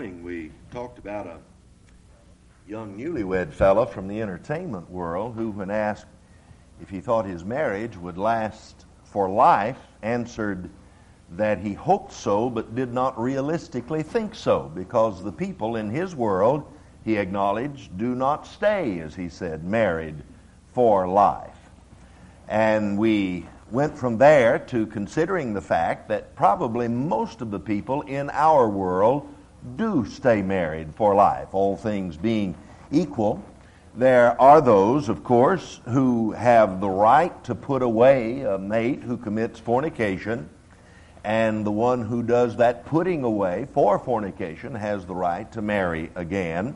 morning we talked about a young newlywed fella from the entertainment world who, when asked if he thought his marriage would last for life, answered that he hoped so but did not realistically think so, because the people in his world, he acknowledged, do not stay, as he said, married for life. And we went from there to considering the fact that probably most of the people in our world do stay married for life, all things being equal. There are those, of course, who have the right to put away a mate who commits fornication, and the one who does that putting away for fornication has the right to marry again.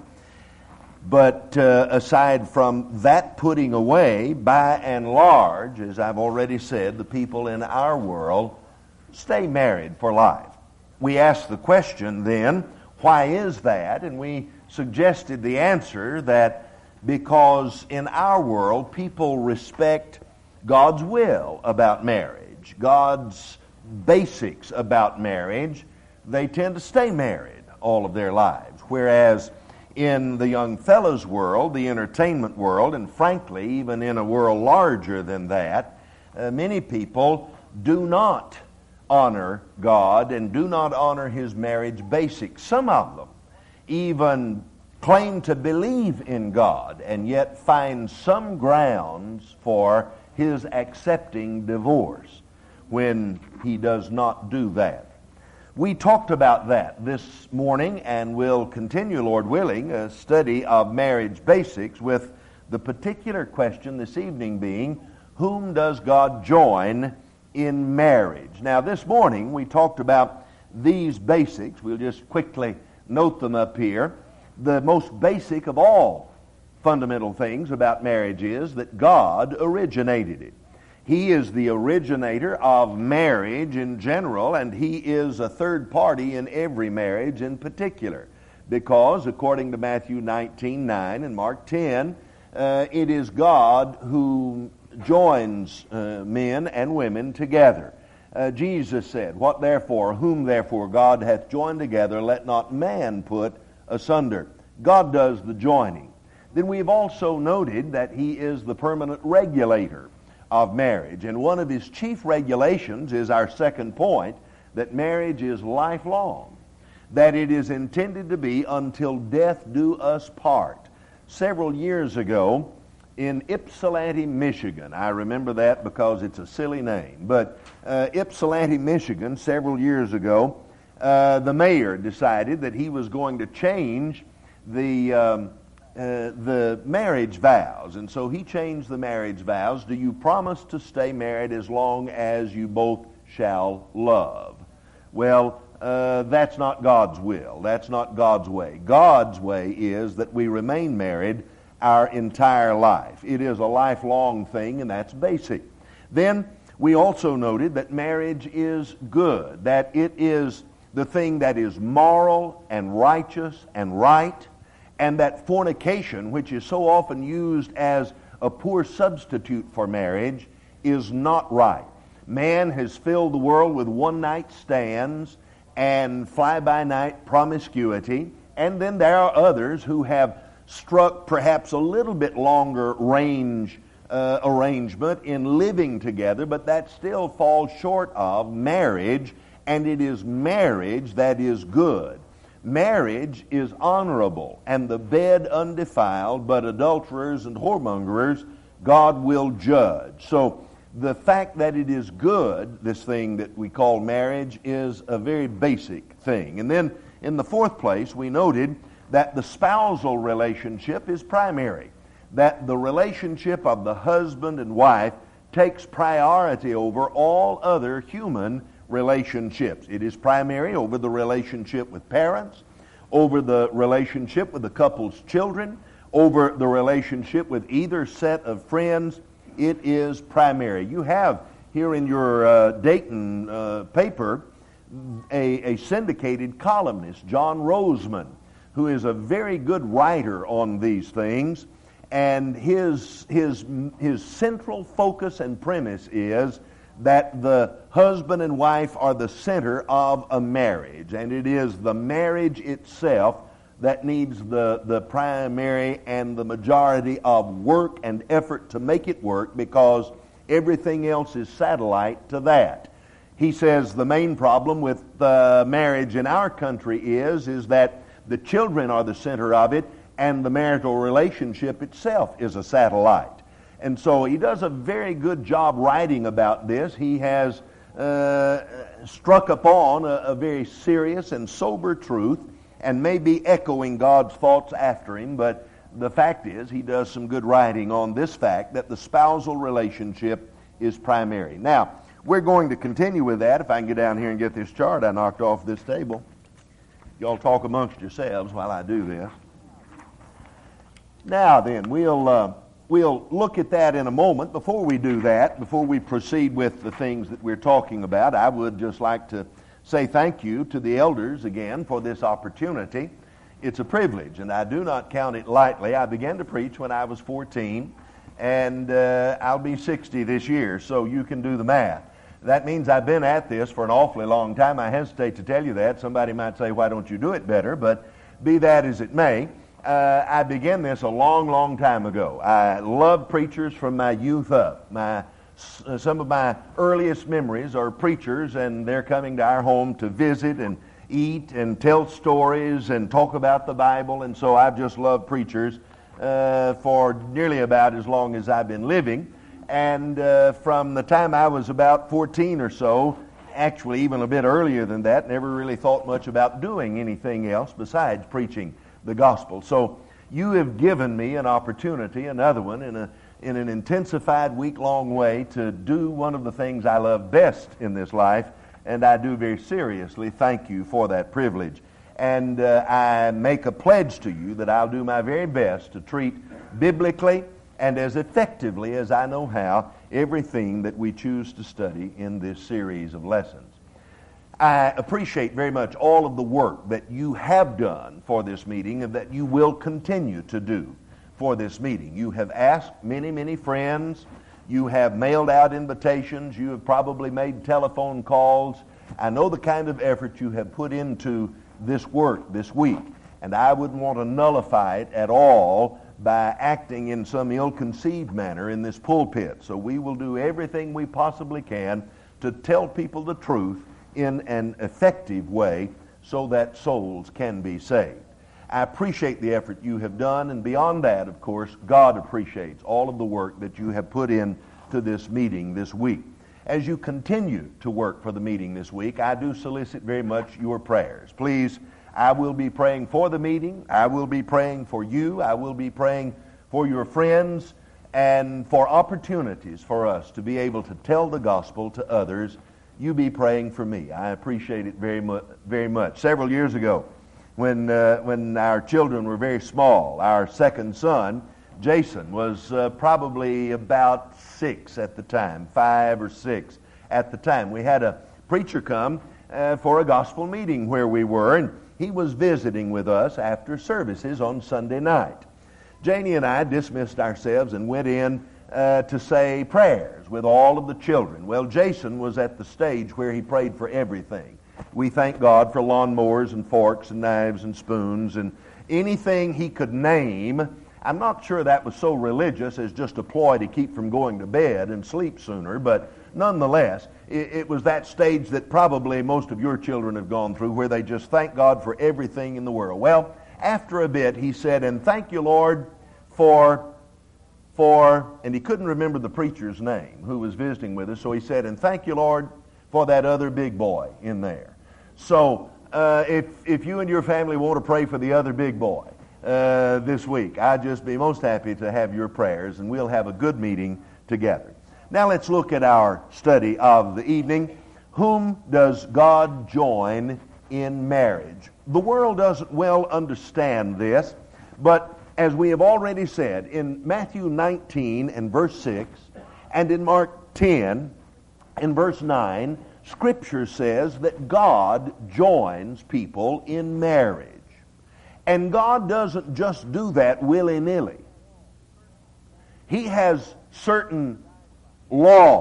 But aside from that putting away, by and large, as I've already said, the people in our world stay married for life. We ask the question then, why is that? And we suggested the answer that because in our world people respect God's will about marriage, God's basics about marriage, they tend to stay married all of their lives. Whereas in the young fellow's world, the entertainment world, and frankly, even in a world larger than that, many people do not honor God and do not honor His marriage basics. Some of them even claim to believe in God and yet find some grounds for His accepting divorce when He does not do that. We talked about that this morning, and we'll continue, Lord willing, a study of marriage basics, with the particular question this evening being, whom does God join in marriage? Now, this morning we talked about these basics. We'll just quickly note them up here. The most basic of all fundamental things about marriage is that God originated it. He is the originator of marriage in general, and He is a third party in every marriage in particular. Because, according to Matthew 19:9 and Mark 10, it is God who joins men and women together. Jesus said, "What therefore, whom therefore God hath joined together, let not man put asunder." God does the joining. Then we've also noted that He is the permanent regulator of marriage. And one of His chief regulations is our second point, that marriage is lifelong, that it is intended to be until death do us part. Several years ago in Ypsilanti, Michigan, I remember that because it's a silly name, but Ypsilanti, Michigan, several years ago, the mayor decided that he was going to change the marriage vows. And so he changed the marriage vows. Do you promise to stay married as long as you both shall love? Well, that's not God's will. That's not God's way. God's way is that we remain married our entire life. It is a lifelong thing, and that's basic. Then we also noted that marriage is good, that it is the thing that is moral and righteous and right, and that fornication, which is so often used as a poor substitute for marriage, is not right. Man has filled the world with one-night stands and fly-by-night promiscuity, and then there are others who have struck perhaps a little bit longer range arrangement in living together, but that still falls short of marriage, and it is marriage that is good. Marriage is honorable, and the bed undefiled, but adulterers and whoremongers God will judge. So the fact that it is good, this thing that we call marriage, is a very basic thing. And then in the fourth place, we noted that the spousal relationship is primary, that the relationship of the husband and wife takes priority over all other human relationships. It is primary over the relationship with parents, over the relationship with the couple's children, over the relationship with either set of friends. It is primary. You have here in your Dayton paper a syndicated columnist, John Roseman, who is a very good writer on these things, and his central focus and premise is that the husband and wife are the center of a marriage, and it is the marriage itself that needs the primary and the majority of work and effort to make it work, because everything else is satellite to that. He says the main problem with marriage in our country is that the children are the center of it, and the marital relationship itself is a satellite. And so he does a very good job writing about this. He has struck upon a very serious and sober truth, and may be echoing God's thoughts after him, but the fact is he does some good writing on this fact that the spousal relationship is primary. Now, we're going to continue with that. If I can get down here and get this chart I knocked off this table. Y'all talk amongst yourselves while I do this. Now then, we'll look at that in a moment. Before we do that, before we proceed with the things that we're talking about, I would just like to say thank you to the elders again for this opportunity. It's a privilege, and I do not count it lightly. I began to preach when I was 14, and I'll be 60 this year, so you can do the math. That means I've been at this for an awfully long time. I hesitate to tell you that. Somebody might say, why don't you do it better? But be that as it may, I began this a long, long time ago. I loved preachers from my youth up. Some of my earliest memories are preachers, and they're coming to our home to visit and eat and tell stories and talk about the Bible. And so I've just loved preachers for nearly about as long as I've been living. And from the time I was about 14 or so, actually even a bit earlier than that, never really thought much about doing anything else besides preaching the gospel. So you have given me an opportunity, another one, in an intensified week-long way to do one of the things I love best in this life, and I do very seriously thank you for that privilege. And I make a pledge to you that I'll do my very best to treat biblically and as effectively as I know how everything that we choose to study in this series of lessons. I appreciate very much all of the work that you have done for this meeting and that you will continue to do for this meeting. You have asked many, many friends. You have mailed out invitations. You have probably made telephone calls. I know the kind of effort you have put into this work this week, and I wouldn't want to nullify it at all by acting in some ill-conceived manner in this pulpit. So we will do everything we possibly can to tell people the truth in an effective way so that souls can be saved. I appreciate the effort you have done, and beyond that, of course, God appreciates all of the work that you have put in to this meeting this week. As you continue to work for the meeting this week, I do solicit very much your prayers. Please, I will be praying for the meeting. I will be praying for you. I will be praying for your friends and for opportunities for us to be able to tell the gospel to others. You be praying for me. I appreciate it very much. Very much. Several years ago, when our children were very small, our second son, Jason, was probably about 6 at the time, 5 or 6 at the time. We had a preacher come for a gospel meeting where we were, and he was visiting with us after services on Sunday night. Janie and I dismissed ourselves and went in to say prayers with all of the children. Well, Jason was at the stage where he prayed for everything. We thank God for lawnmowers and forks and knives and spoons and anything he could name. I'm not sure that was so religious as just a ploy to keep from going to bed and sleep sooner, but nonetheless, it was that stage that probably most of your children have gone through, where they just thank God for everything in the world. Well, after a bit, he said, and thank you, Lord, for, and he couldn't remember the preacher's name who was visiting with us, so he said, and thank you, Lord, for that other big boy in there. So, if you and your family want to pray for the other big boy this week, I'd just be most happy to have your prayers, and we'll have a good meeting together. Now let's look at our study of the evening. Whom does God join in marriage? The world doesn't well understand this, but as we have already said, in Matthew 19 and verse 6, and in Mark 10 and verse 9, Scripture says that God joins people in marriage. And God doesn't just do that willy-nilly. He has certain laws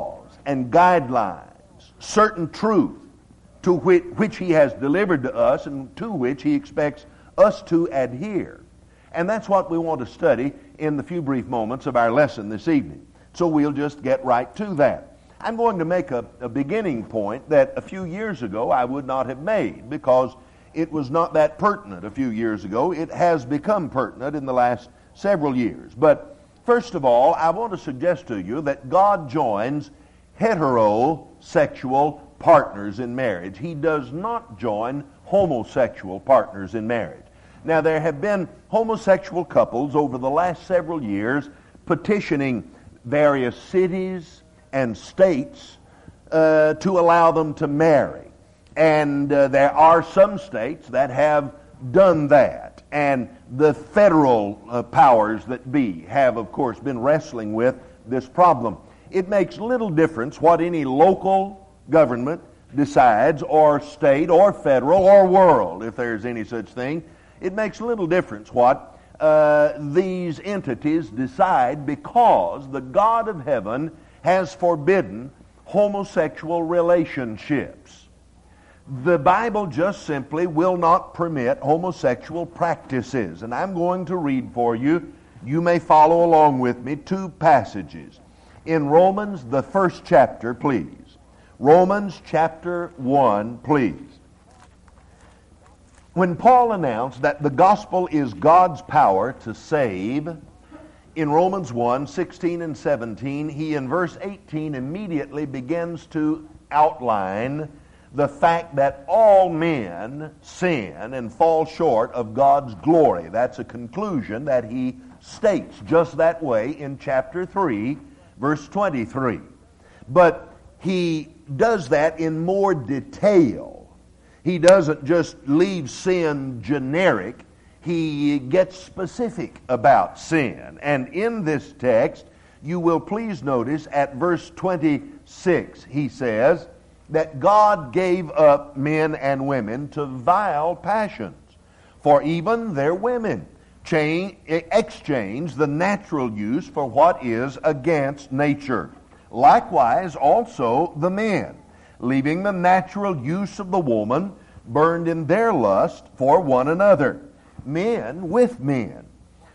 and guidelines, certain truth to which He has delivered to us and to which He expects us to adhere. And that's what we want to study in the few brief moments of our lesson this evening. So we'll just get right to that. I'm going to make a beginning point that a few years ago I would not have made because it was not that pertinent a few years ago. It has become pertinent in the last several years. But first of all, I want to suggest to you that God joins heterosexual partners in marriage. He does not join homosexual partners in marriage. Now, there have been homosexual couples over the last several years petitioning various cities and states to allow them to marry. And there are some states that have done that. And the federal powers that be have, of course, been wrestling with this problem. It makes little difference what any local government decides, or state, or federal, or world, if there's any such thing. It makes little difference what these entities decide, because the God of heaven has forbidden homosexual relationships. The Bible just simply will not permit homosexual practices. And I'm going to read for you, you may follow along with me, two passages. In Romans, the first chapter, please. Romans chapter 1, please. When Paul announced that the gospel is God's power to save, in Romans 1, 16 and 17, he in verse 18 immediately begins to outline the fact that all men sin and fall short of God's glory. That's a conclusion that he states just that way in chapter 3, verse 23. But he does that in more detail. He doesn't just leave sin generic. He gets specific about sin. And in this text, you will please notice at verse 26, he says that God gave up men and women to vile passions, for even their women exchange the natural use for what is against nature. Likewise also the men, leaving the natural use of the woman, burned in their lust for one another. Men with men,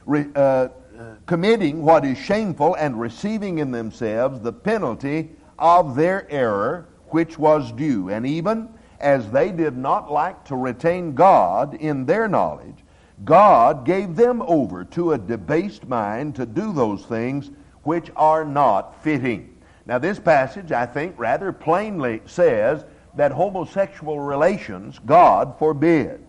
committing what is shameful and receiving in themselves the penalty of their error which was due. And even as they did not like to retain God in their knowledge, God gave them over to a debased mind to do those things which are not fitting. Now, this passage, I think, rather plainly says that homosexual relations God forbids.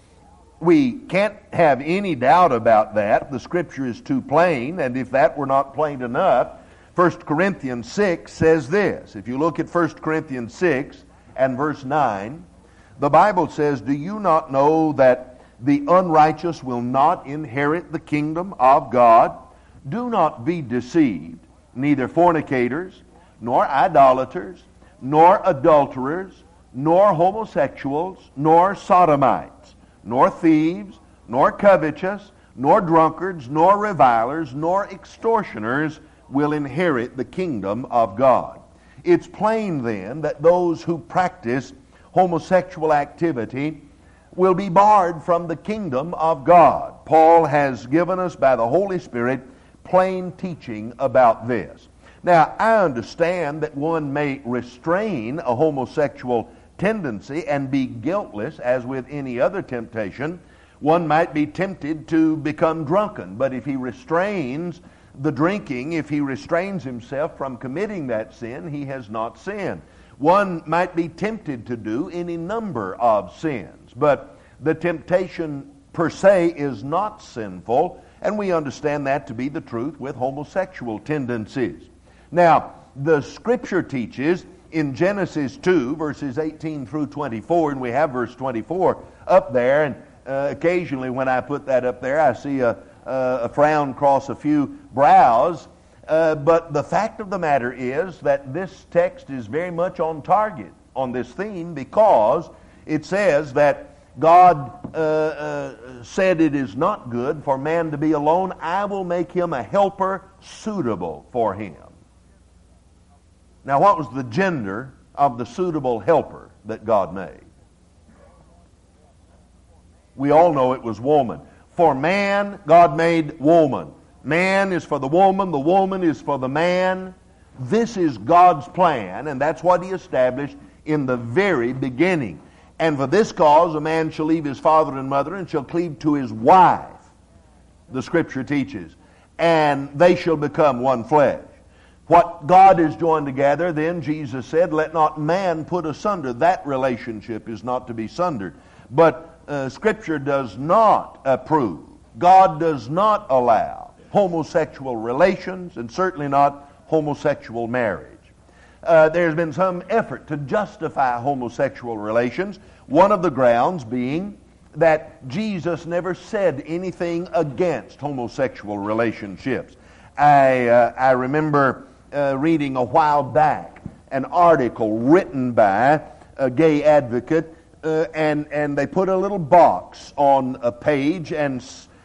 We can't have any doubt about that. The Scripture is too plain, and if that were not plain enough, 1 Corinthians 6 says this. If you look at 1 Corinthians 6 and verse 9, the Bible says, "Do you not know that the unrighteous will not inherit the kingdom of God? Do not be deceived. Neither fornicators, nor idolaters, nor adulterers, nor homosexuals, nor sodomites, nor thieves, nor covetous, nor drunkards, nor revilers, nor extortioners will inherit the kingdom of God." It's plain then that those who practice homosexual activity will be barred from the kingdom of God. Paul has given us by the Holy Spirit plain teaching about this. Now, I understand that one may restrain a homosexual tendency and be guiltless, as with any other temptation. One might be tempted to become drunken, but if he restrains the drinking, if he restrains himself from committing that sin, he has not sinned. One might be tempted to do any number of sins, but the temptation per se is not sinful, and we understand that to be the truth with homosexual tendencies. Now, the Scripture teaches in Genesis 2, verses 18 through 24, and we have verse 24 up there, and occasionally when I put that up there, I see a frown cross a few brows, but the fact of the matter is that this text is very much on target on this theme, because it says that God said it is not good for man to be alone. I will make him a helper suitable for him. Now, what was the gender of the suitable helper that God made? We all know it was woman. For man, God made woman. Man is for the woman is for the man. This is God's plan, and that's what He established in the very beginning. And for this cause, a man shall leave his father and mother and shall cleave to his wife, the Scripture teaches, and they shall become one flesh. What God has joined together, then, Jesus said, let not man put asunder. That relationship is not to be sundered. But Scripture does not approve. God does not allow homosexual relations, and certainly not homosexual marriage. There's been some effort to justify homosexual relations, one of the grounds being that Jesus never said anything against homosexual relationships. I remember reading a while back an article written by a gay advocate, and they put a little box on a page, and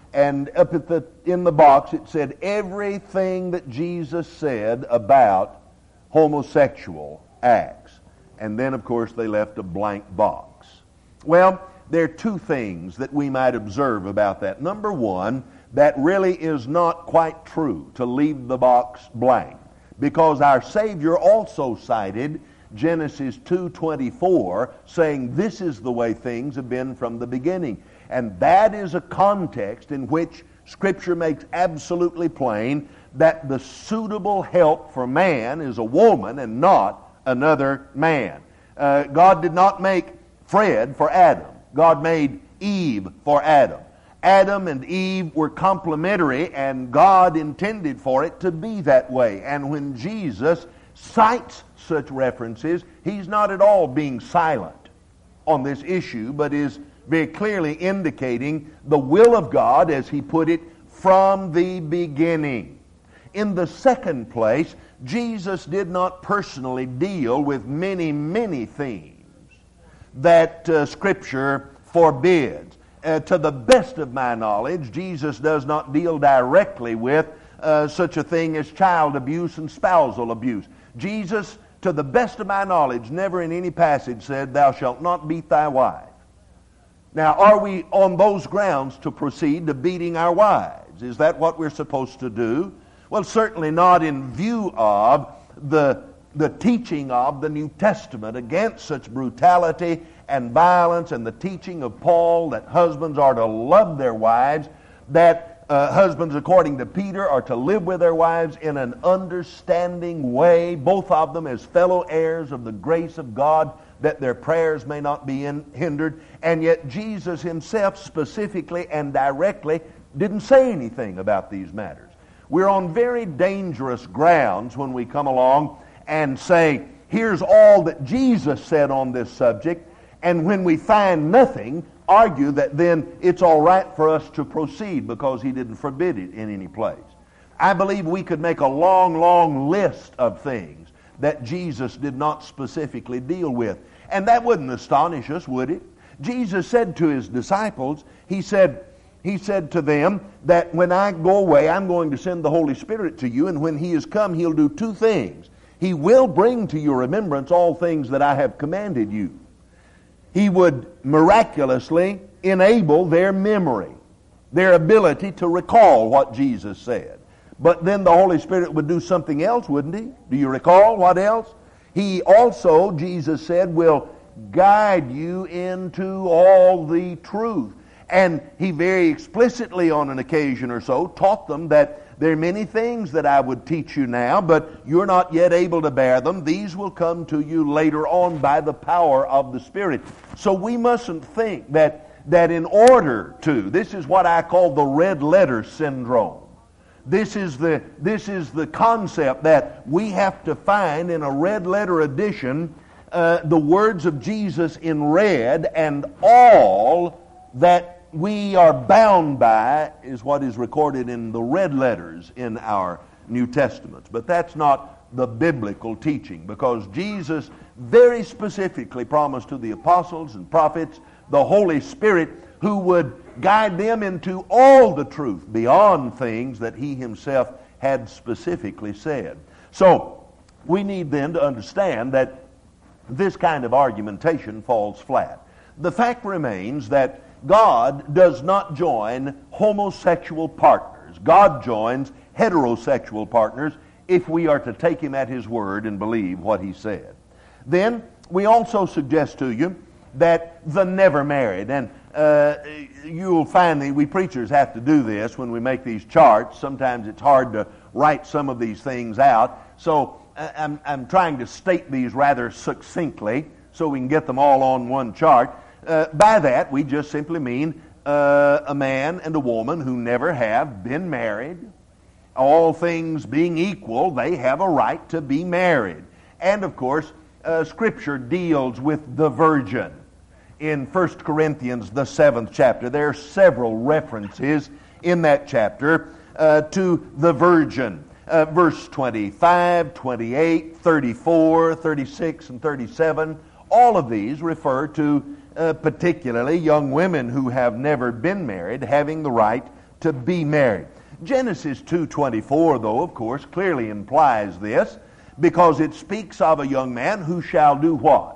up in the box it said everything that Jesus said about homosexual acts. And then, of course, they left a blank box. Well, there are two things that we might observe about that. Number one, that really is not quite true to leave the box blank, because our Savior also cited Genesis 2:24, saying this is the way things have been from the beginning. And that is a context in which Scripture makes absolutely plain that the suitable help for man is a woman and not another man. God did not make Fred for Adam. God made Eve for Adam. Adam and Eve were complementary, and God intended for it to be that way. And when Jesus cites such references, He's not at all being silent on this issue, but is very clearly indicating the will of God, as He put it, from the beginning. In the second place, Jesus did not personally deal with many, many themes that Scripture forbids. To the best of my knowledge, Jesus does not deal directly with such a thing as child abuse and spousal abuse. Jesus, to the best of my knowledge, never in any passage said, "Thou shalt not beat thy wife." Now, are we on those grounds to proceed to beating our wives? Is that what we're supposed to do? Well, certainly not in view of the teaching of the New Testament against such brutality and violence, and the teaching of Paul that husbands are to love their wives, that husbands, according to Peter, are to live with their wives in an understanding way, both of them as fellow heirs of the grace of God, that their prayers may not be hindered. And yet Jesus Himself specifically and directly didn't say anything about these matters. We're on very dangerous grounds when we come along and say, here's all that Jesus said on this subject, and when we find nothing, argue that then it's all right for us to proceed because He didn't forbid it in any place. I believe we could make a long, long list of things that Jesus did not specifically deal with. And that wouldn't astonish us, would it? Jesus said to His disciples, He said to them that when I go away, I'm going to send the Holy Spirit to you, and when He is come, He'll do two things. He will bring to your remembrance all things that I have commanded you. He would miraculously enable their memory, their ability to recall what Jesus said. But then the Holy Spirit would do something else, wouldn't He? Do you recall what else? He also, Jesus said, will guide you into all the truth. And He very explicitly on an occasion or so taught them that there are many things that I would teach you now, but you're not yet able to bear them. These will come to you later on by the power of the Spirit. So we mustn't think that in order to, this is what I call the red letter syndrome. This is the concept that we have to find in a red letter edition the words of Jesus in red, and all that we are bound by is what is recorded in the red letters in our New Testaments. But that's not the biblical teaching, because Jesus very specifically promised to the apostles and prophets the Holy Spirit who would guide them into all the truth beyond things that He Himself had specifically said. So, we need then to understand that this kind of argumentation falls flat. The fact remains that God does not join homosexual partners. God joins heterosexual partners if we are to take him at his word and believe what he said. Then we also suggest to you that the never married, and you'll find that we preachers have to do this when we make these charts. Sometimes it's hard to write some of these things out. So I'm trying to state these rather succinctly so we can get them all on one chart. By that, we just simply mean a man and a woman who never have been married. All things being equal, they have a right to be married. And of course, Scripture deals with the virgin. In 1 Corinthians, the 7th chapter, there are several references in that chapter to the virgin. Verse 25, 28, 34, 36, and 37, all of these refer to particularly young women who have never been married having the right to be married. Genesis 2:24, though, of course, clearly implies this, because it speaks of a young man who shall do what?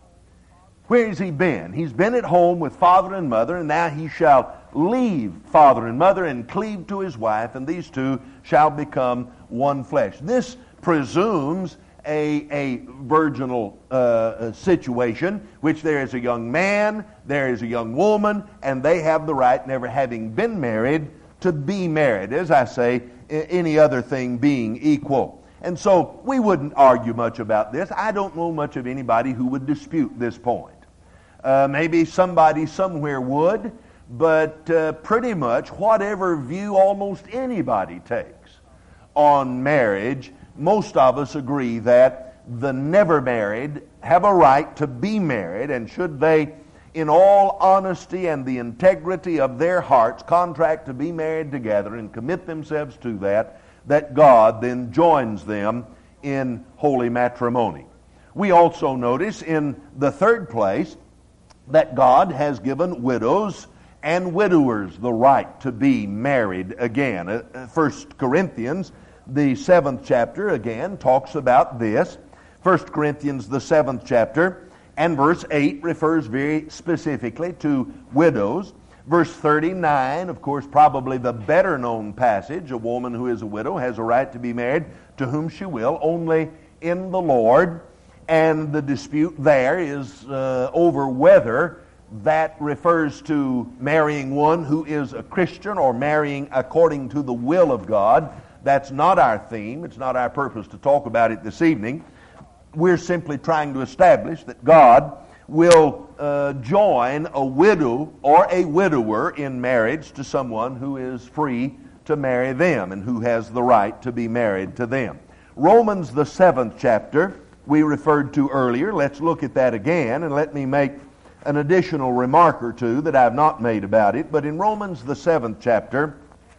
Where has he been? He's been at home with father and mother, and now he shall leave father and mother and cleave to his wife, and these two shall become one flesh. This presumes a virginal situation, which there is a young man, there is a young woman, and they have the right, never having been married, to be married. As I say, any other thing being equal. And so we wouldn't argue much about this. I don't know much of anybody who would dispute this point. Maybe somebody somewhere would, but pretty much whatever view almost anybody takes on marriage, most of us agree that the never married have a right to be married, and should they, in all honesty and the integrity of their hearts, contract to be married together and commit themselves to that God then joins them in holy matrimony. We also notice in the third place that God has given widows and widowers the right to be married again. 1 Corinthians, the 7th chapter, again, talks about this. 1 Corinthians, the 7th chapter, and verse 8 refers very specifically to widows. Verse 39, of course, probably the better known passage, a woman who is a widow has a right to be married to whom she will, only in the Lord. And the dispute there is over whether that refers to marrying one who is a Christian or marrying according to the will of God. That's not our theme. It's not our purpose to talk about it this evening. We're simply trying to establish that God will join a widow or a widower in marriage to someone who is free to marry them and who has the right to be married to them. Romans, the 7th chapter, we referred to earlier. Let's look at that again, and let me make an additional remark or two that I've not made about it. But in Romans, the 7th chapter,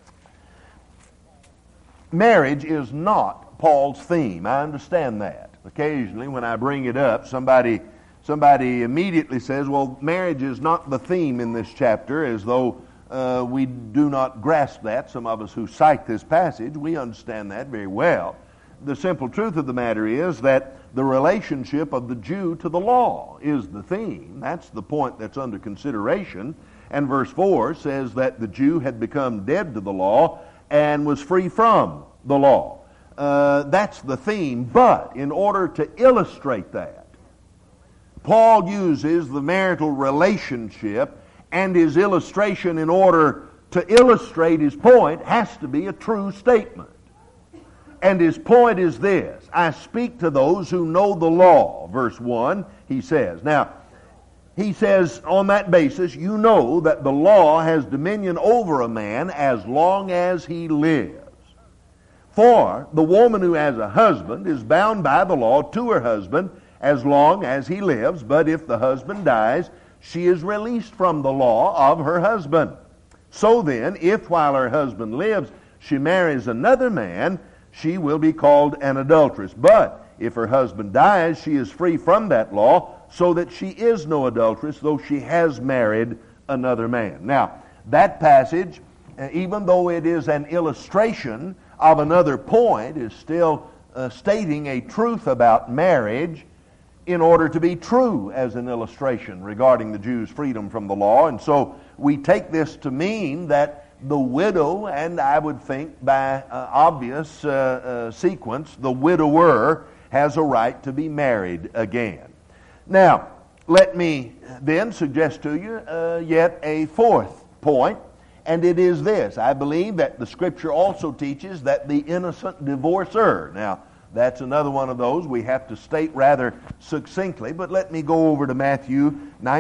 marriage is not Paul's theme. I understand that. Occasionally when I bring it up, somebody immediately says, well, marriage is not the theme in this chapter, as though we do not grasp that. Some of us who cite this passage, we understand that very well. The simple truth of the matter is that the relationship of the Jew to the law is the theme. That's the point that's under consideration. And verse 4 says that the Jew had become dead to the law and was free from the law. That's the theme. But in order to illustrate that, Paul uses the marital relationship, and his illustration, in order to illustrate his point, has to be a true statement. And his point is this: I speak to those who know the law. Verse 1, he says. Now, he says on that basis, you know that the law has dominion over a man as long as he lives. For the woman who has a husband is bound by the law to her husband as long as he lives, but if the husband dies, she is released from the law of her husband. So then, if while her husband lives she marries another man, she will be called an adulteress. But if her husband dies, she is free from that law, so that she is no adulteress, though she has married another man. Now, that passage, even though it is an illustration of another point, is still stating a truth about marriage in order to be true as an illustration regarding the Jews' freedom from the law. And so we take this to mean that the widow, and I would think by obvious sequence, the widower has a right to be married again. Now, let me then suggest to you yet a fourth point, and it is this. I believe that the Scripture also teaches that the innocent divorcer. Now, that's another one of those we have to state rather succinctly, but let me go over to Matthew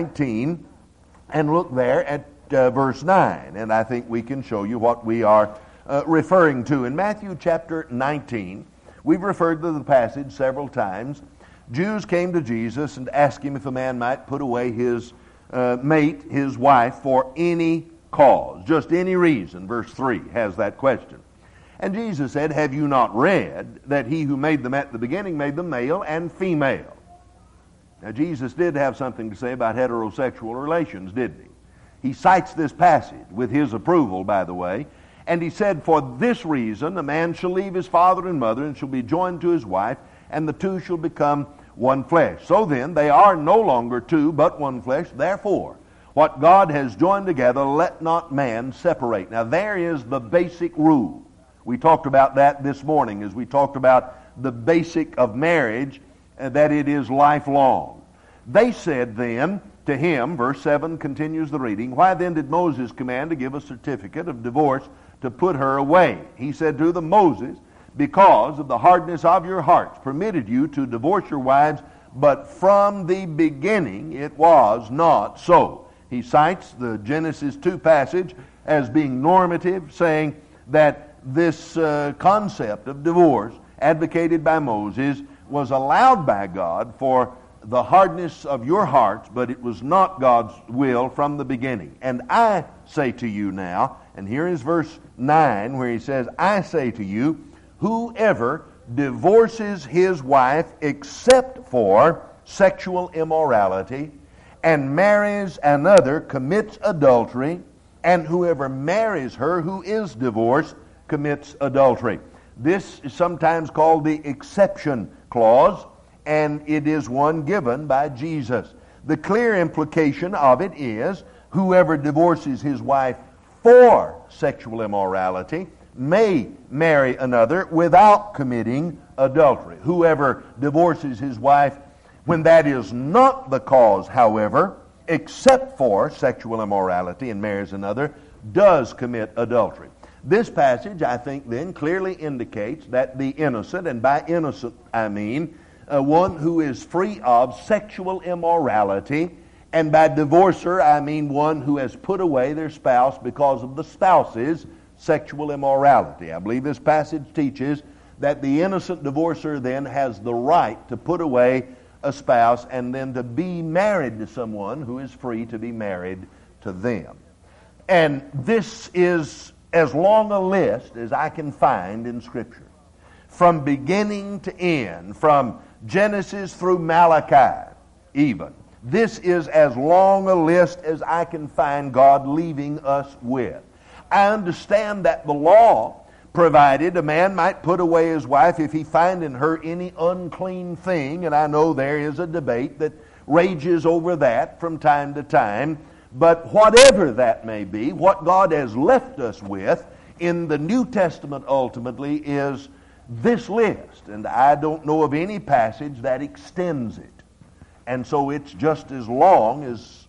19 and look there at verse 9, and I think we can show you what we are referring to. In Matthew chapter 19, we've referred to the passage several times. Jews came to Jesus and asked him if a man might put away his mate, his wife, for any cause, just any reason. Verse 3 has that question. And Jesus said, "Have you not read that he who made them at the beginning made them male and female?" Now, Jesus did have something to say about heterosexual relations, didn't he? He cites this passage with his approval, by the way, and he said, "For this reason a man shall leave his father and mother and shall be joined to his wife, and the two shall become one flesh. So then they are no longer two, but one flesh. Therefore, what God has joined together, let not man separate." Now there is the basic rule. We talked about that this morning as we talked about the basic of marriage, that it is lifelong. They said then to him, verse 7 continues the reading, "Why then did Moses command to give a certificate of divorce to put her away? He said to them, Moses, because of the hardness of your hearts, permitted you to divorce your wives, but from the beginning it was not so." He cites the Genesis 2 passage as being normative, saying that this concept of divorce advocated by Moses was allowed by God for the hardness of your hearts, but it was not God's will from the beginning. "And I say to you now," and here is verse 9 where he says, "I say to you, whoever divorces his wife except for sexual immorality and marries another commits adultery, and whoever marries her who is divorced commits adultery." This is sometimes called the exception clause, and it is one given by Jesus. The clear implication of it is whoever divorces his wife for sexual immorality may marry another without committing adultery. Whoever divorces his wife when that is not the cause, however, except for sexual immorality and marries another, does commit adultery. This passage, I think, then clearly indicates that the innocent, and by innocent I mean one who is free of sexual immorality, and by divorcer I mean one who has put away their spouse because of the spouse's sexual immorality. I believe this passage teaches that the innocent divorcer then has the right to put away a spouse and then to be married to someone who is free to be married to them. And this is as long a list as I can find in Scripture. From beginning to end, from Genesis through Malachi even. This is as long a list as I can find God leaving us with. I understand that the law provided a man might put away his wife if he find in her any unclean thing, and I know there is a debate that rages over that from time to time. But whatever that may be, what God has left us with in the New Testament ultimately is this list. And I don't know of any passage that extends it. And so it's just as long as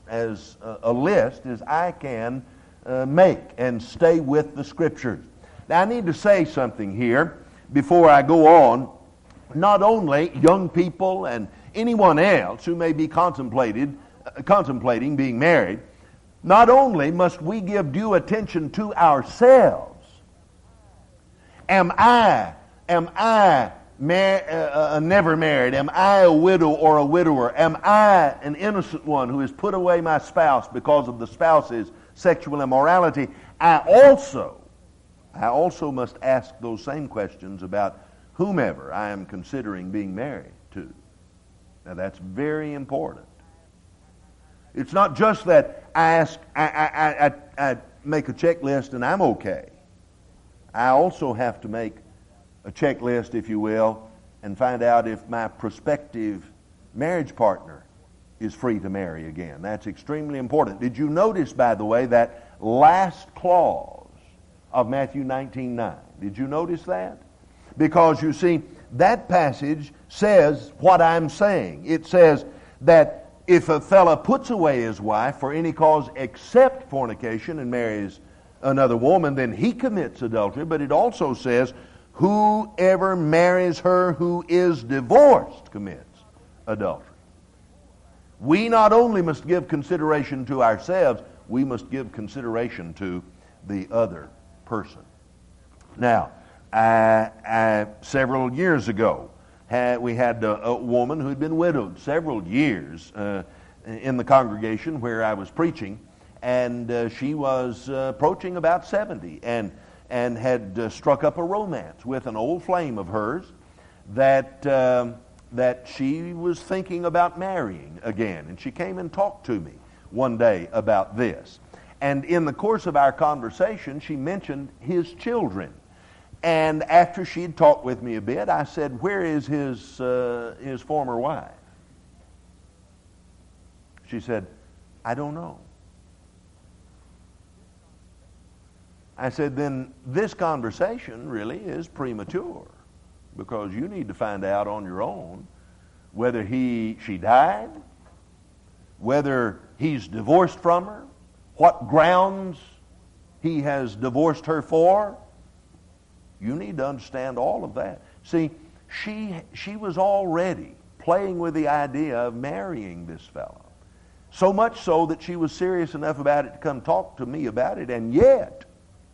a list as I can make and stay with the Scriptures. Now I need to say something here before I go on. Not only young people and anyone else who may be contemplating being married, not only must we give due attention to ourselves. Am I never married? Am I a widow or a widower? Am I an innocent one who has put away my spouse because of the spouse's sexual immorality? I also must ask those same questions about whomever I am considering being married to. Now that's very important. It's not just that I make a checklist and I'm okay. I also have to make a checklist, if you will, and find out if my prospective marriage partner is free to marry again. That's extremely important. Did you notice, by the way, that last clause of Matthew 19:9? Did you notice that? Because you see, that passage says what I'm saying. It says that if a fella puts away his wife for any cause except fornication and marries another woman, then he commits adultery. But it also says, whoever marries her who is divorced commits adultery. We not only must give consideration to ourselves, we must give consideration to the other person. Now, several years ago, we had a woman who had been widowed several years in the congregation where I was preaching, and she was approaching about 70 and had struck up a romance with an old flame of hers that she was thinking about marrying again. And she came and talked to me one day about this. And in the course of our conversation, she mentioned his children. And after she had talked with me a bit, I said, where is his former wife? She said, I don't know. I said, then this conversation really is premature, because you need to find out on your own whether she died, whether he's divorced from her, what grounds he has divorced her for. You need to understand all of that. See, she was already playing with the idea of marrying this fellow. So much so that she was serious enough about it to come talk to me about it, and yet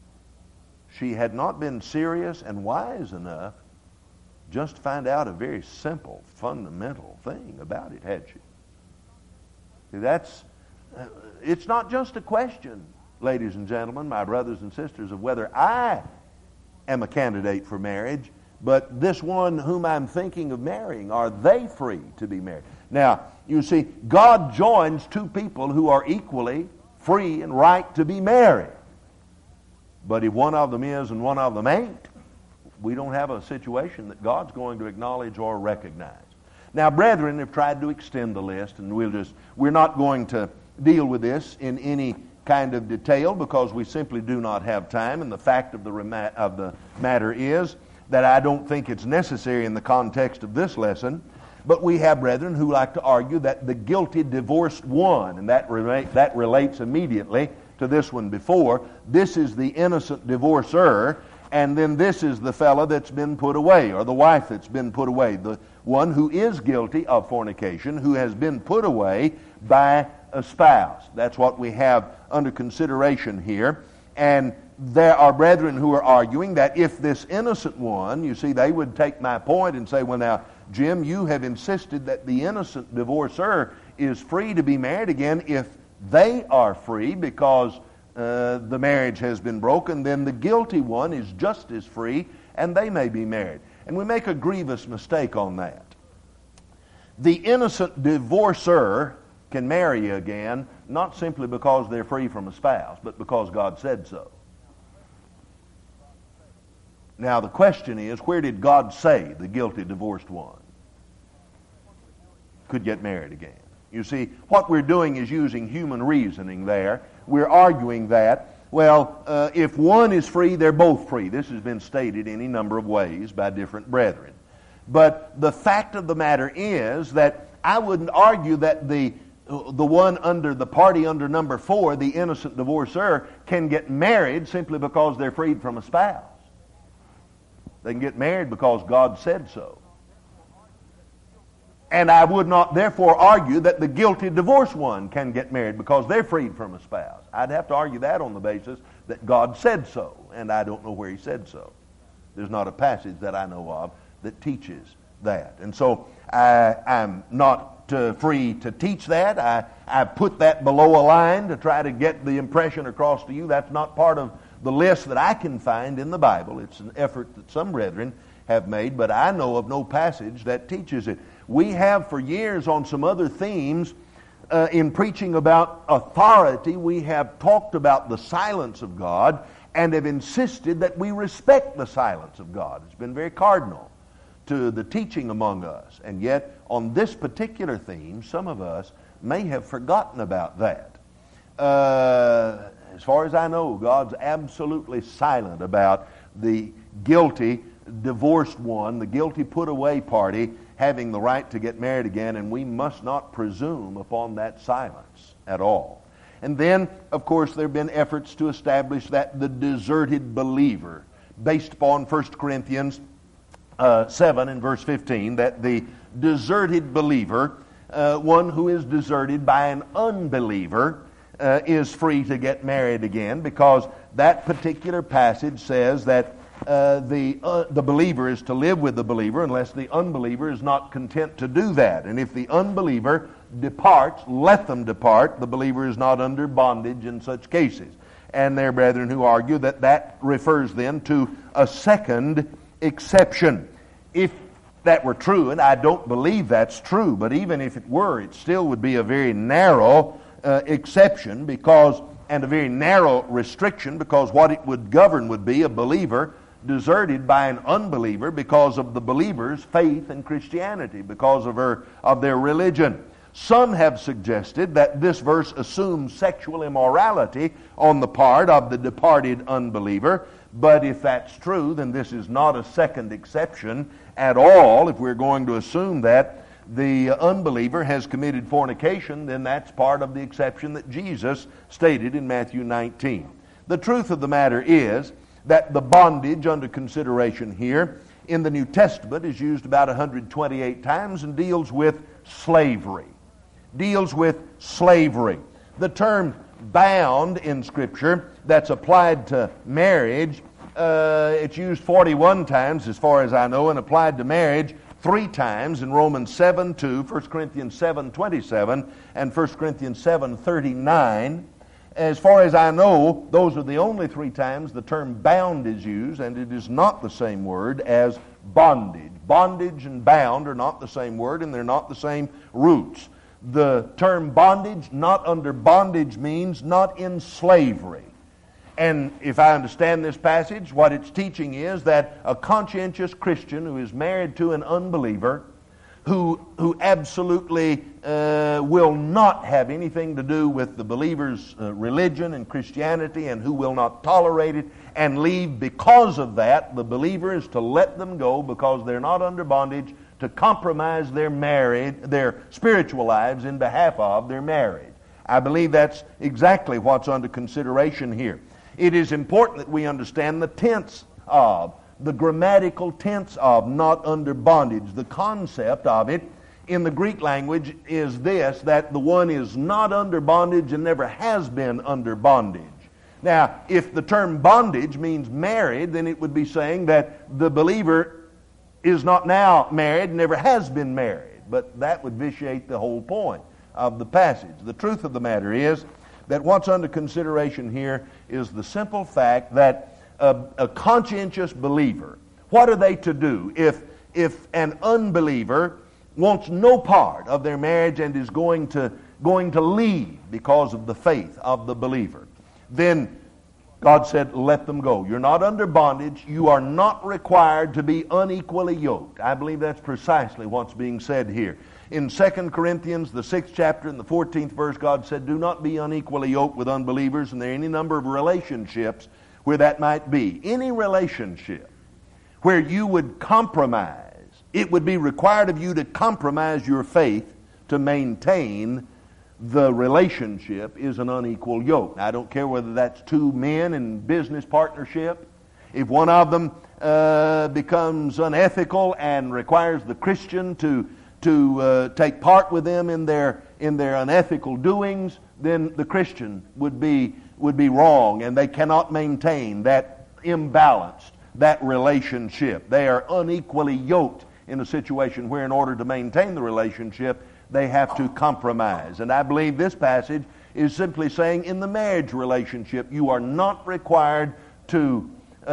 she had not been serious and wise enough just to find out a very simple, fundamental thing about it, had she? See, it's not just a question, ladies and gentlemen, my brothers and sisters, of whether I am a candidate for marriage, but this one whom I'm thinking of marrying, are they free to be married? Now, you see, God joins two people who are equally free and right to be married. But if one of them is and one of them ain't, we don't have a situation that God's going to acknowledge or recognize. Now, brethren have tried to extend the list, and we're not going to deal with this in any kind of detail because we simply do not have time, and the fact of the matter is that I don't think it's necessary in the context of this lesson. But we have brethren who like to argue that the guilty divorced one, and that relates immediately to this one before. This is the innocent divorcer, and then this is the fellow that's been put away, or the wife that's been put away. The one who is guilty of fornication, who has been put away by a spouse. That's what we have under consideration here. And there are brethren who are arguing that if this innocent one, you see, they would take my point and say, well now, Jim, you have insisted that the innocent divorcer is free to be married again. If they are free because the marriage has been broken, then the guilty one is just as free and they may be married. And we make a grievous mistake on that. The innocent divorcer can marry again, not simply because they're free from a spouse, but because God said so. Now the question is, where did God say the guilty divorced one could get married again? You see, what we're doing is using human reasoning there. We're arguing that, well, if one is free, they're both free. This has been stated any number of ways by different brethren. But the fact of the matter is that I wouldn't argue that the one under the party under number 4, the innocent divorcer, can get married simply because they're freed from a spouse. They can get married because God said so. And I would not therefore argue that the guilty divorced one can get married because they're freed from a spouse. I'd have to argue that on the basis that God said so, and I don't know where he said so. There's not a passage that I know of that teaches that. And so I'm not free to teach that. I put that below a line to try to get the impression across to you. That's not part of the list that I can find in the Bible. It's an effort that some brethren have made, but I know of no passage that teaches it. We have for years on some other themes in preaching about authority, we have talked about the silence of God and have insisted that we respect the silence of God. It's been very cardinal to the teaching among us. And yet, on this particular theme, some of us may have forgotten about that. As far as I know, God's absolutely silent about the guilty divorced one, the guilty put-away party, having the right to get married again, and we must not presume upon that silence at all. And then, of course, there have been efforts to establish that the deserted believer, based upon 1 Corinthians 7 and verse 15, that the deserted believer, one who is deserted by an unbeliever, is free to get married again, because that particular passage says that the believer is to live with the believer unless the unbeliever is not content to do that. And if the unbeliever departs, let them depart. The believer is not under bondage in such cases. And there are brethren who argue that that refers then to a second exception. If that were true, and I don't believe that's true, but even if it were, it still would be a very narrow exception, and a very narrow restriction, because what it would govern would be a believer deserted by an unbeliever because of the believer's faith in Christianity, because of their religion. Some have suggested that this verse assumes sexual immorality on the part of the departed unbeliever, but if that's true, then this is not a second exception at all. If we're going to assume that the unbeliever has committed fornication, then that's part of the exception that Jesus stated in Matthew 19. The truth of the matter is that the bondage under consideration here in the New Testament is used about 128 times and deals with slavery. The term bound in Scripture that's applied to marriage, it's used 41 times as far as I know, and applied to marriage 3 times in Romans 7:2, 1 Corinthians 7:27, and 1 Corinthians 7:39. As far as I know, those are the only 3 times the term bound is used, and it is not the same word as bondage. Bondage and bound are not the same word, and they're not the same roots. The term bondage, not under bondage, means not in slavery. And if I understand this passage, what it's teaching is that a conscientious Christian who is married to an unbeliever, who absolutely will not have anything to do with the believer's religion and Christianity, and who will not tolerate it and leave because of that, the believer is to let them go because they're not under bondage, to compromise their spiritual lives in behalf of their marriage. I believe that's exactly what's under consideration here. It is important that we understand the tense of, the grammatical tense of not under bondage. The concept of it in the Greek language is this, that the one is not under bondage and never has been under bondage. Now, if the term bondage means married, then it would be saying that the believer is not now married, never has been married. But that would vitiate the whole point of the passage. The truth of the matter is that what's under consideration here is the simple fact that a conscientious believer, what are they to do if an unbeliever wants no part of their marriage and is going to leave because of the faith of the believer? Then God said, let them go. You're not under bondage. You are not required to be unequally yoked. I believe that's precisely what's being said here. In 2 Corinthians, the 6th chapter and the 14th verse, God said, do not be unequally yoked with unbelievers. And there are any number of relationships where that might be. Any relationship where you would compromise, it would be required of you to compromise your faith to maintain the relationship, is an unequal yoke. Now, I don't care whether that's 2 men in business partnership. If one of them becomes unethical and requires the Christian to take part with them in their unethical doings, then the Christian would be wrong, and they cannot maintain that that relationship. They are unequally yoked in a situation where, in order to maintain the relationship, they have to compromise. And I believe this passage is simply saying, in the marriage relationship, you are not required to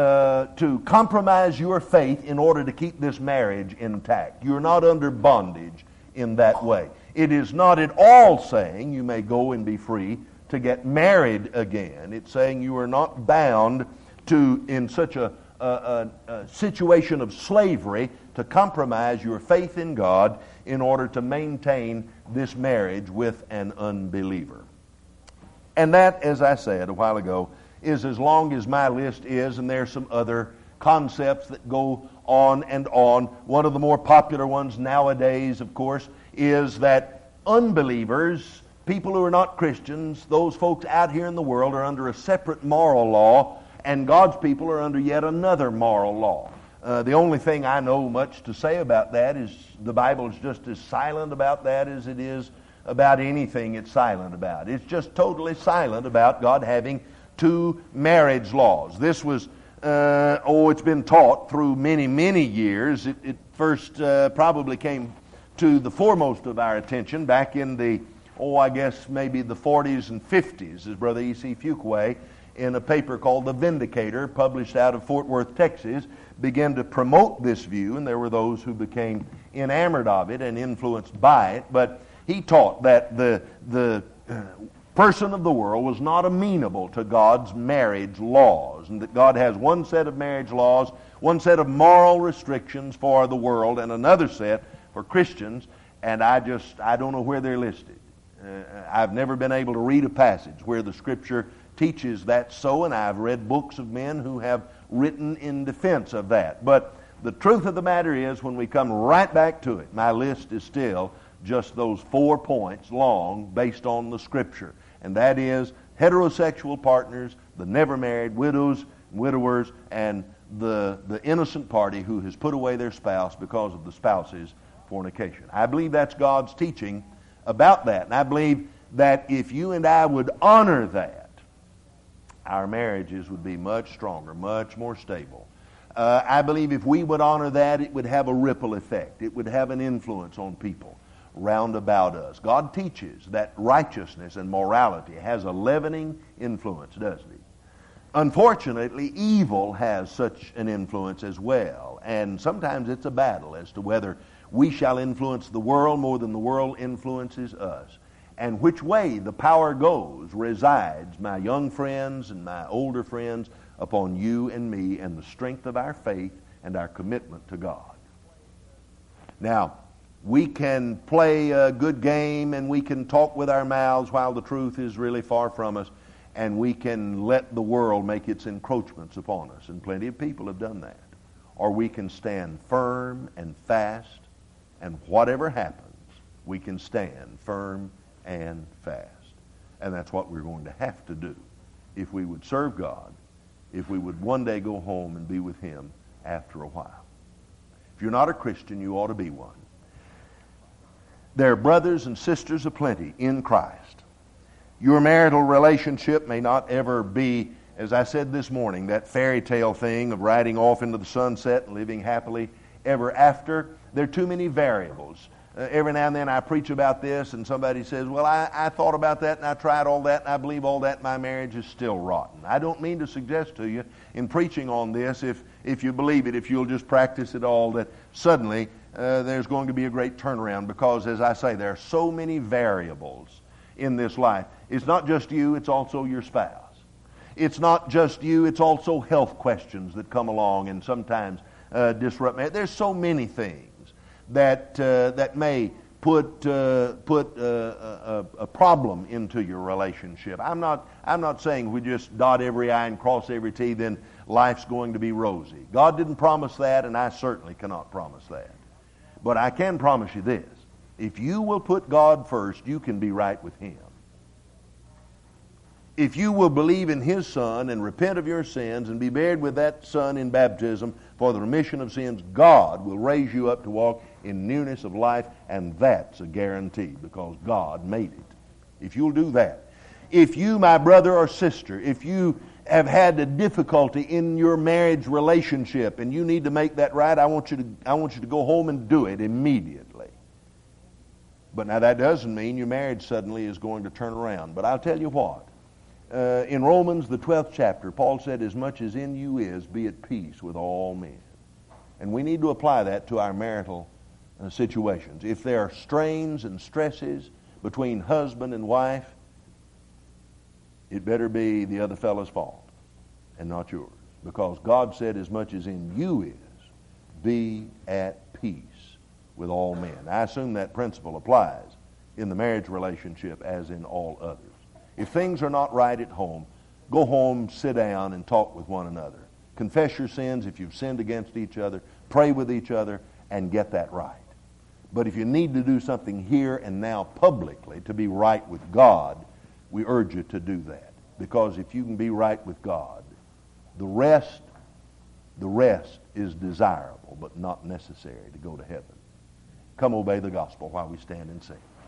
compromise your faith in order to keep this marriage intact. You're not under bondage in that way. It is not at all saying you may go and be free to get married again. It's saying you are not bound to, in such a a situation of slavery to compromise your faith in God in order to maintain this marriage with an unbeliever. And that, as I said a while ago, is as long as my list is, and there's some other concepts that go on and on. One of the more popular ones nowadays, of course, is that unbelievers, people who are not Christians, those folks out here in the world are under a separate moral law, and God's people are under yet another moral law. The only thing I know much to say about that is the Bible is just as silent about that as it is about anything it's silent about. It's just totally silent about God having two marriage laws. This was, it's been taught through many, many years. It first probably came to the foremost of our attention back in the, I guess maybe the 40s and 50s, as Brother E.C. Fuquay, in a paper called The Vindicator, published out of Fort Worth, Texas, began to promote this view, and there were those who became enamored of it and influenced by it. But he taught that the person of the world was not amenable to God's marriage laws, and that God has one set of marriage laws, one set of moral restrictions for the world, and another set for Christians, and I don't know where they're listed. I've never been able to read a passage where the Scripture teaches that so, and I've read books of men who have written in defense of that. But the truth of the matter is, when we come right back to it, my list is still just those 4 points long based on the Scripture. And that is heterosexual partners, the never married, widows, widowers, and the innocent party who has put away their spouse because of the spouse's fornication. I believe that's God's teaching about that. And I believe that if you and I would honor that, our marriages would be much stronger, much more stable. I believe if we would honor that, it would have a ripple effect. It would have an influence on people round about us. God teaches that righteousness and morality has a leavening influence, doesn't he? Unfortunately, evil has such an influence as well. And sometimes it's a battle as to whether we shall influence the world more than the world influences us. And which way the power goes resides, my young friends and my older friends, upon you and me and the strength of our faith and our commitment to God. Now, we can play a good game and we can talk with our mouths while the truth is really far from us, and we can let the world make its encroachments upon us, and plenty of people have done that. Or we can stand firm and fast, and whatever happens, we can stand firm and fast. And that's what we're going to have to do if we would serve God, if we would one day go home and be with Him after a while. If you're not a Christian, you ought to be one. There are brothers and sisters aplenty in Christ. Your marital relationship may not ever be, as I said this morning, that fairy tale thing of riding off into the sunset and living happily ever after. There are too many variables. Every now and then I preach about this and somebody says, well, I thought about that and I tried all that and I believe all that, my marriage is still rotten. I don't mean to suggest to you in preaching on this, if you believe it, if you'll just practice it all, that suddenly there's going to be a great turnaround, because, as I say, there are so many variables in this life. It's not just you, it's also your spouse. It's not just you, it's also health questions that come along and sometimes disrupt marriage. There's so many things that may put a problem into your relationship. I'm not saying we just dot every I and cross every T, then life's going to be rosy. God didn't promise that, and I certainly cannot promise that. But I can promise you this: if you will put God first, you can be right with Him. If you will believe in His Son and repent of your sins and be buried with that Son in baptism for the remission of sins, God will raise you up to walk in newness of life, and that's a guarantee, because God made it. If you'll do that. If you, my brother or sister, if you have had a difficulty in your marriage relationship and you need to make that right, I want you to go home and do it immediately. But now that doesn't mean your marriage suddenly is going to turn around. But I'll tell you what. In Romans, the 12th chapter, Paul said, as much as in you is, be at peace with all men. And we need to apply that to our marital situations. If there are strains and stresses between husband and wife, it better be the other fellow's fault and not yours. Because God said, as much as in you is, be at peace with all men. I assume that principle applies in the marriage relationship as in all others. If things are not right at home, go home, sit down, and talk with one another. Confess your sins if you've sinned against each other. Pray with each other and get that right. But if you need to do something here and now publicly to be right with God, we urge you to do that. Because if you can be right with God, the rest is desirable but not necessary to go to heaven. Come obey the gospel while we stand and sing.